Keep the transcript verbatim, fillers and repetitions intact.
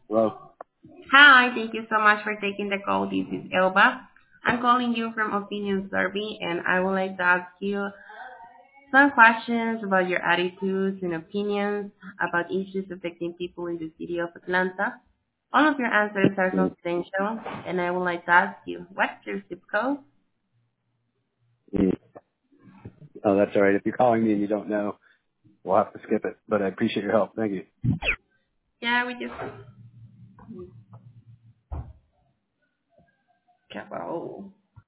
Hello? Hi, thank you so much for taking the call. This is Elba. I'm calling you from Opinion Survey, and I would like to ask you some questions about your attitudes and opinions about issues affecting people in the city of Atlanta. All of your answers are Mm, confidential, and I would like to ask you, what's your zip code? mm. Oh, that's all right. If you're calling me and you don't know, we'll have to skip it. But I appreciate your help. Thank you. Yeah, we just... Okay, well,